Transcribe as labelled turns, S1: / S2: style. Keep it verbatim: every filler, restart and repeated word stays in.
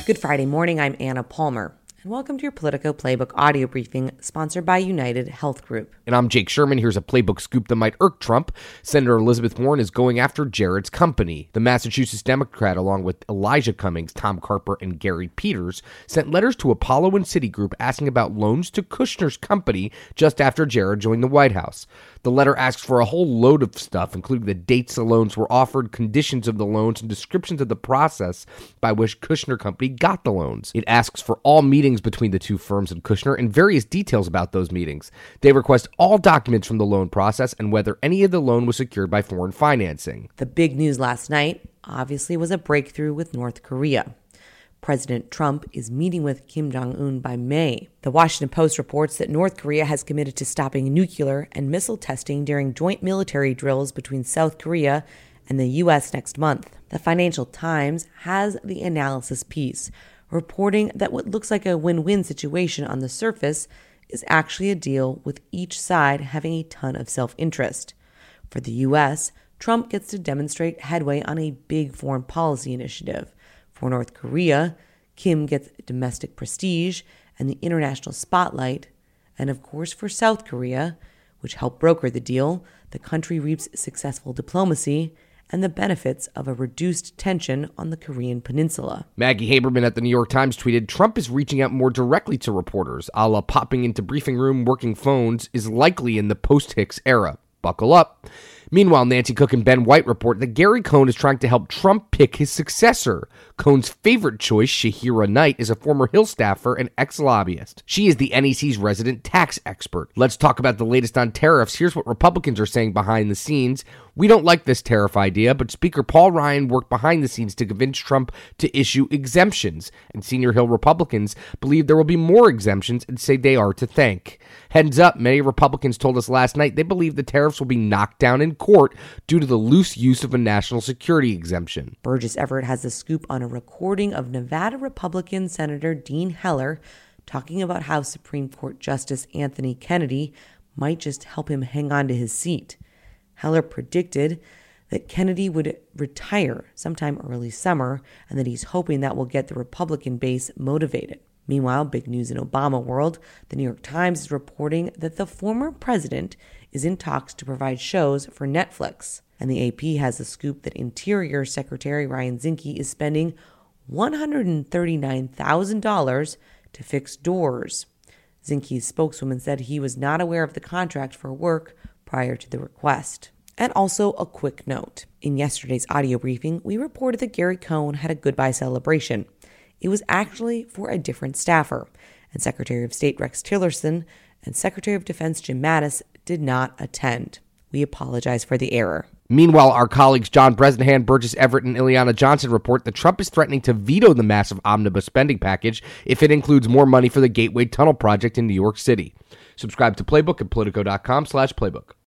S1: Good Friday morning, I'm Anna Palmer, and welcome to your Politico Playbook audio briefing sponsored by United Health Group.
S2: And I'm Jake Sherman. Here's a Playbook scoop that might irk Trump. Senator Elizabeth Warren is going after Jared's company. The Massachusetts Democrat, along with Elijah Cummings, Tom Carper, and Gary Peters, sent letters to Apollo and Citigroup asking about loans to Kushner's company just after Jared joined the White House. The letter asks for a whole load of stuff, including the dates the loans were offered, conditions of the loans, and descriptions of the process by which Kushner Company got the loans. It asks for all meetings between the two firms and Kushner and various details about those meetings. They request all documents from the loan process and whether any of the loan was secured by foreign financing.
S1: The big news last night, obviously, was a breakthrough with North Korea. President Trump is meeting with Kim Jong-un by May. The Washington Post reports that North Korea has committed to stopping nuclear and missile testing during joint military drills between South Korea and the U S next month. The Financial Times has the analysis piece, reporting that what looks like a win-win situation on the surface is actually a deal with each side having a ton of self-interest. For the U S, Trump gets to demonstrate headway on a big foreign policy initiative. For North Korea, Kim gets domestic prestige and the international spotlight. And of course, for South Korea, which helped broker the deal, the country reaps successful diplomacy and the benefits of a reduced tension on the Korean peninsula.
S2: Maggie Haberman at the New York Times tweeted, Trump is reaching out more directly to reporters, a la popping into briefing room, working phones, is likely in the post-Hicks era. Buckle up. Meanwhile, Nancy Cook and Ben White report that Gary Cohn is trying to help Trump pick his successor. Cohn's favorite choice, Shahira Knight, is a former Hill staffer and ex-lobbyist. She is the N E C's resident tax expert. Let's talk about the latest on tariffs. Here's what Republicans are saying behind the scenes. We don't like this tariff idea, but Speaker Paul Ryan worked behind the scenes to convince Trump to issue exemptions, and senior Hill Republicans believe there will be more exemptions and say they are to thank. Heads up, many Republicans told us last night they believe the tariffs will be knocked down in court due to the loose use of a national security exemption.
S1: Burgess Everett has the scoop on a recording of Nevada Republican Senator Dean Heller talking about how Supreme Court Justice Anthony Kennedy might just help him hang on to his seat. Heller predicted that Kennedy would retire sometime early summer and that he's hoping that will get the Republican base motivated. Meanwhile, big news in Obama world, the New York Times is reporting that the former president is in talks to provide shows for Netflix. And the A P has the scoop that Interior Secretary Ryan Zinke is spending one hundred thirty-nine thousand dollars to fix doors. Zinke's spokeswoman said he was not aware of the contract for work prior to the request. And also a quick note. In yesterday's audio briefing, we reported that Gary Cohn had a goodbye celebration. It was actually for a different staffer, and Secretary of State Rex Tillerson and Secretary of Defense Jim Mattis did not attend. We apologize for the error.
S2: Meanwhile, our colleagues John Bresnahan, Burgess Everett, and Ileana Johnson report that Trump is threatening to veto the massive omnibus spending package if it includes more money for the Gateway Tunnel project in New York City. Subscribe to Playbook at Politico dot com slash Playbook.